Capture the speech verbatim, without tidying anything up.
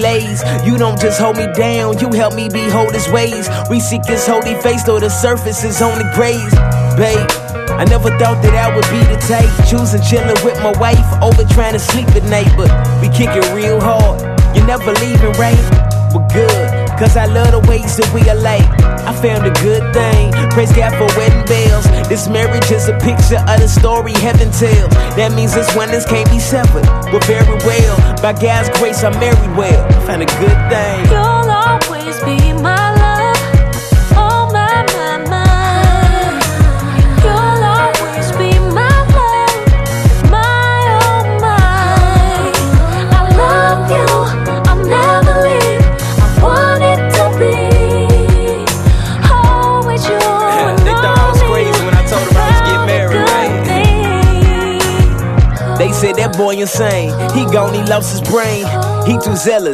lays. You don't just hold me down, you help me behold his ways. We seek his holy face, though the surface is on the graze. Babe, I never thought that I would be the type choosing chillin' with my wife over trying to sleep at night. But we kick it real hard, you never leaving, right? We're good, cause I love the ways that we alike. I found a good thing, praise God for wedding bells. This marriage is a picture of the story heaven tells. That means this one this can't be severed. We're very well, by God's grace I'm married well. I found a good thing. You'll always be my love, oh my, my, my. You'll always be my love, my, oh my. I love you, I'll never leave. I want it to be always you. They thought I was crazy when I told them I was getting married, right? They said that boy insane, he gone, he lost his brain. He too zealous.